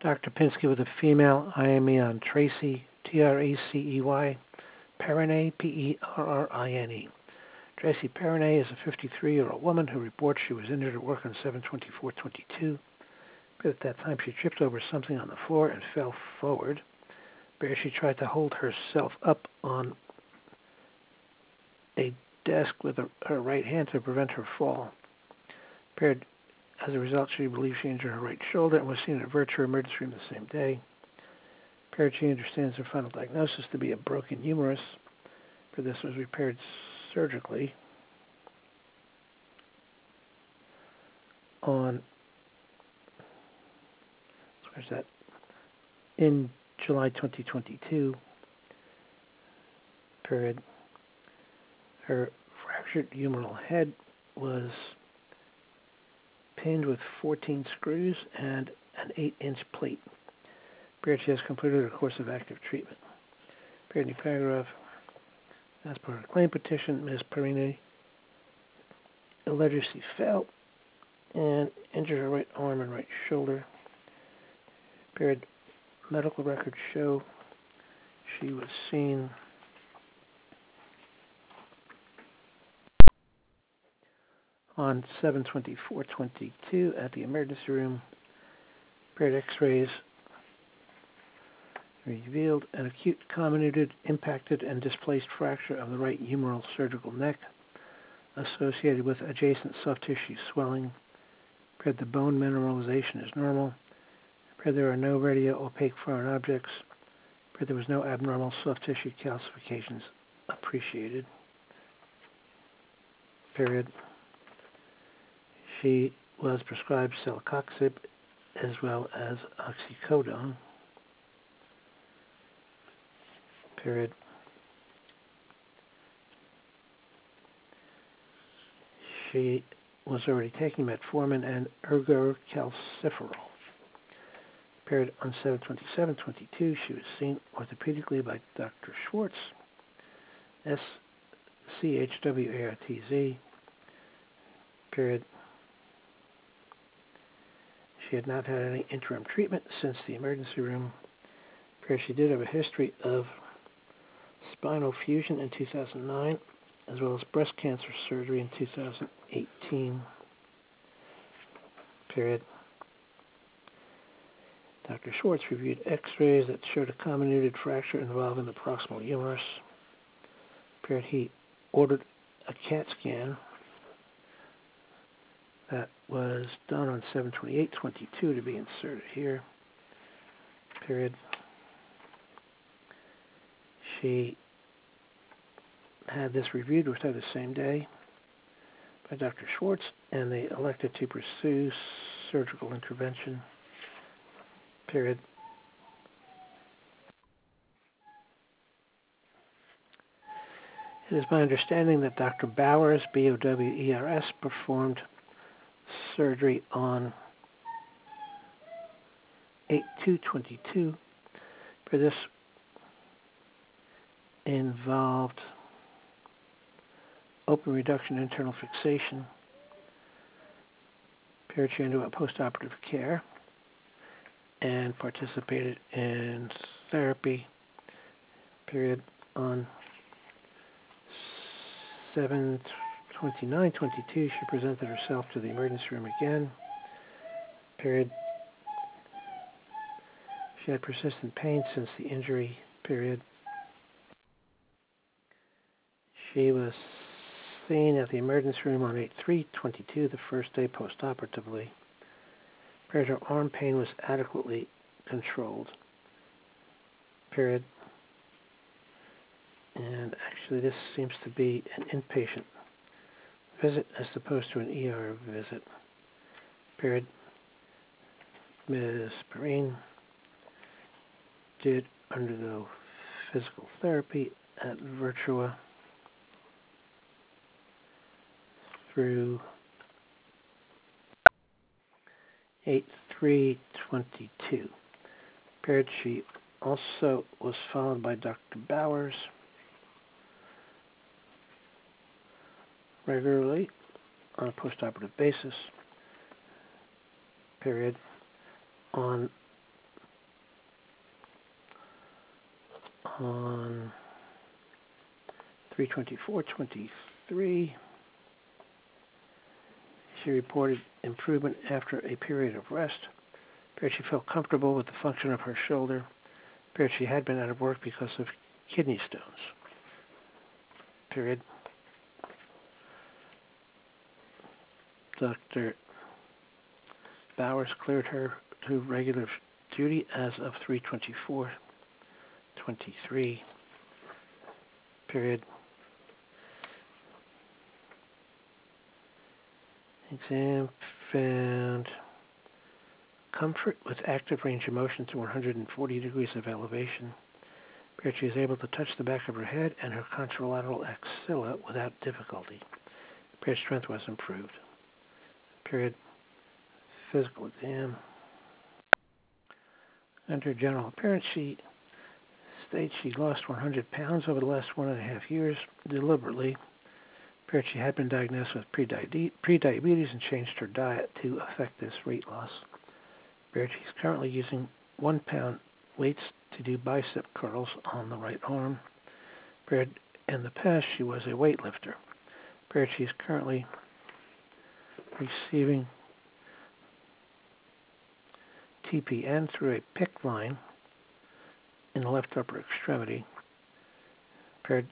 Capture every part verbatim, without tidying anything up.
Doctor Pinsky with a female I M E on Tracy, T R A C E Y, Perrine, P E R R I N E. Tracy Perrine is a fifty-three-year-old woman who reports she was injured at work on seven twenty-four twenty-two. But at that time, she tripped over something on the floor and fell forward. Where she tried to hold herself up on a desk with her, her right hand to prevent her fall. Paired, as a result, she believes she injured her right shoulder and was seen at Virtua Emergency Room the same day. Paired, she understands her final diagnosis to be a broken humerus. For this was repaired surgically on, where's that, in July twenty twenty-two. Period. Her fractured humeral head was pinned with fourteen screws and an eight-inch plate. Period. She has completed a course of active treatment. Period. New paragraph. As per her claim petition, Miz Perrine allegedly fell and injured her right arm and right shoulder. Period. Medical records show she was seen on seven twenty-four twenty-two at the emergency room. Period. X-rays revealed an acute comminuted, impacted, and displaced fracture of the right humeral surgical neck associated with adjacent soft tissue swelling. Period. The bone mineralization is normal. Period. There are no radio-opaque foreign objects. Period. There was no abnormal soft tissue calcifications appreciated. Period. She was prescribed celecoxib as well as oxycodone. Period. She was already taking metformin and ergocalciferol. Period. On seven twenty-seven twenty-two, she was seen orthopedically by Doctor Schwartz, S C H W A R T Z. Period. She had not had any interim treatment since the emergency room. Period. She did have a history of spinal fusion in two thousand nine, as well as breast cancer surgery in two thousand eighteen. Period. Doctor Schwartz reviewed x-rays that showed a comminuted fracture involving the proximal humerus. Period. He ordered a CAT scan that was done on seven twenty-eight twenty-two to be inserted here. Period. She had this reviewed with her the same day by Doctor Schwartz, and they elected to pursue surgical intervention. Period. It is my understanding that Doctor Bowers, B O W E R S, performed surgery on eight two twenty-two. For this involved open reduction internal fixation. Period. She underwent postoperative care and participated in therapy. Period. On seven twenty-nine twenty-two, she presented herself to the emergency room again. Period. She had persistent pain since the injury. Period. She was seen at the emergency room on eight three twenty-two, the first day postoperatively. Period. Her arm pain was adequately controlled. Period. And actually, this seems to be an inpatient visit as opposed to an E R visit. Period. Miz Perrine did undergo physical therapy at Virtua through eight three twenty-two. Period. She also was followed by Doctor Bowers regularly on a postoperative basis. Period. On on three twenty-four twenty-three. She reported improvement after a period of rest. Appeared she felt comfortable with the function of her shoulder. Appeared she had been out of work because of kidney stones. Period. Doctor Bowers cleared her to regular duty as of three twenty-four twenty-three. Period. Exam found comfort with active range of motion to one hundred forty degrees of elevation. Appeared she was able to touch the back of her head and her contralateral axilla without difficulty. Appeared strength was improved. Period. Physical exam. Under general appearance, she states she lost one hundred pounds over the last one and a half years deliberately. Appeared she had been diagnosed with prediabetes and changed her diet to affect this weight loss. Appeared she's currently using one pound weights to do bicep curls on the right arm. Appeared in the past she was a weightlifter. Appeared she's currently receiving T P N through a PICC line in the left upper extremity. Appeared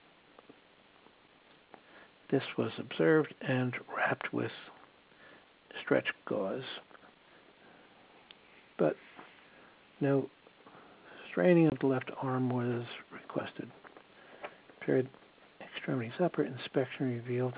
this was observed and wrapped with stretch gauze, but no straining of the left arm was requested. Period. Extremities upper inspection revealed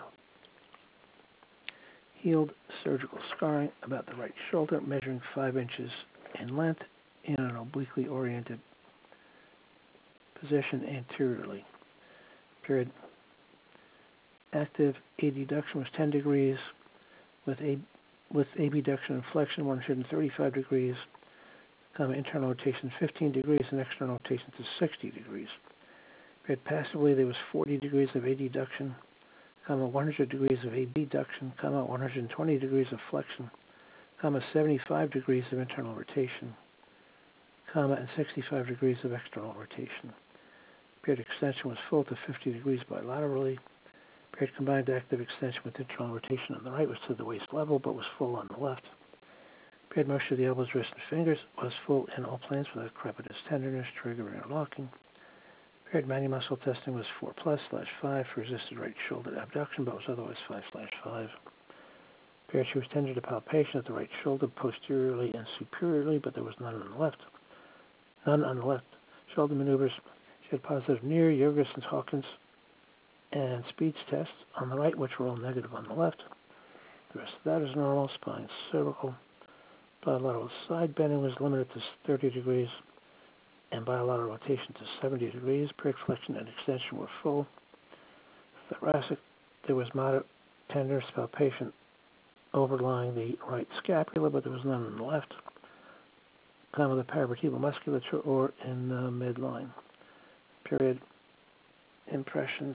healed surgical scarring about the right shoulder, measuring five inches in length in an obliquely oriented position anteriorly. Period. Active adduction was ten degrees, with a with abduction and flexion one hundred thirty-five degrees, comma, internal rotation fifteen degrees, and external rotation to sixty degrees. Period. Passively, there was forty degrees of adduction, comma, one hundred degrees of abduction, comma, one hundred twenty degrees of flexion, comma, seventy-five degrees of internal rotation, comma, and sixty-five degrees of external rotation. Period. Extension was full to fifty degrees bilaterally. Period. Combined active extension with internal rotation on the right was to the waist level, but was full on the left. Period. Motion of the elbows, wrists, and fingers was full in all planes without crepitus, tenderness, triggering, or locking. Period. Manual muscle testing was four plus slash five for resisted right shoulder abduction, but was otherwise five slash five. Period. She was tended to palpation at the right shoulder posteriorly and superiorly, but there was none on the left. None on the left. Shoulder maneuvers. She had positive near Jorgensen Hawkins and speech tests on the right, which were all negative on the left. The rest of that is normal. Spine, cervical. Bilateral side bending was limited to thirty degrees, and bilateral rotation to seventy degrees. Period. Flexion and extension were full. Thoracic, there was moderate tenderness palpation overlying the right scapula, but there was none on the left. Comma, the paravertebral musculature or in the midline. Period. Impressions.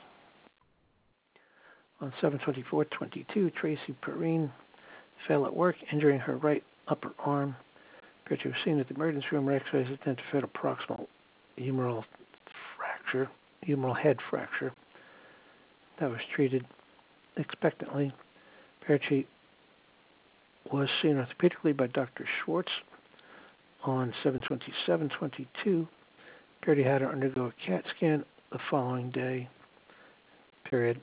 On seven twenty-four twenty-two, Tracy Perrine fell at work, injuring her right upper arm. Appeared to have seen at the emergency room where X-rays identified a proximal humeral fracture, humeral head fracture that was treated expectantly. Appeared she was seen orthopedically by Doctor Schwartz on seven twenty-seven twenty-two. Appeared he had her undergo a CAT scan the following day. Period.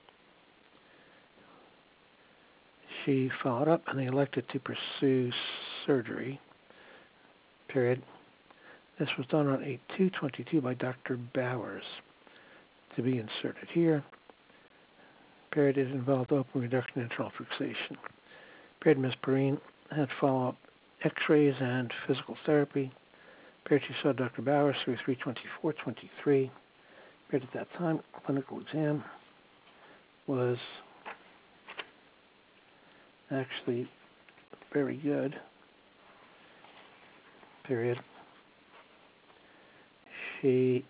She followed up, and they elected to pursue surgery. Period. This was done on eight two twenty-two by Doctor Bowers to be inserted here. Period. It involved open reduction and internal fixation. Period. Miz Perrine had follow-up X-rays and physical therapy. Period. She saw Doctor Bowers through three twenty-four twenty-three. Period. At that time, clinical exam was actually very good. Period. She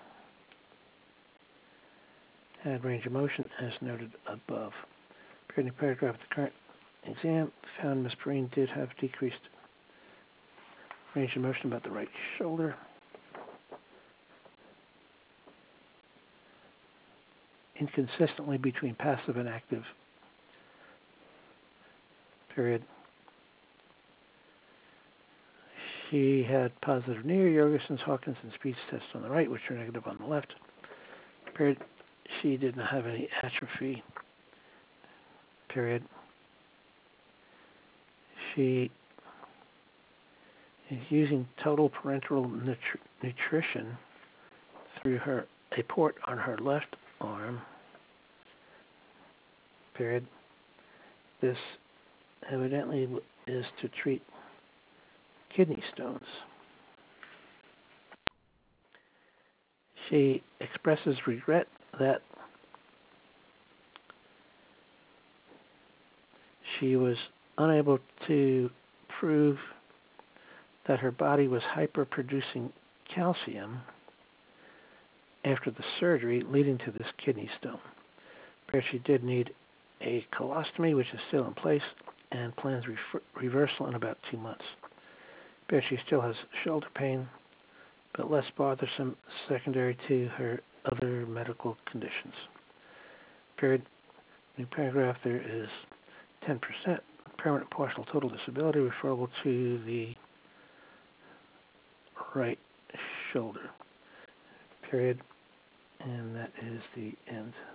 had range of motion as noted above. Period. In the paragraph, the current exam found Miz Perrine did have decreased range of motion about the right shoulder. inconsistently between passive and active. Period. She had positive Neer, Jorgensen's, Hawkins, and speech tests on the right, which are negative on the left. Period. She didn't have any atrophy. Period. She is using total parenteral nutri- nutrition through her a port on her left arm. Period. This evidently is to treat kidney stones. She expresses regret that she was unable to prove that her body was hyperproducing calcium after the surgery, leading to this kidney stone. But she did need a colostomy, which is still in place, and plans refer- reversal in about two months. But she still has shoulder pain, but less bothersome, secondary to her other medical conditions. Period. New paragraph, there is ten percent permanent partial total disability referable to the right shoulder. Period. And that is the end.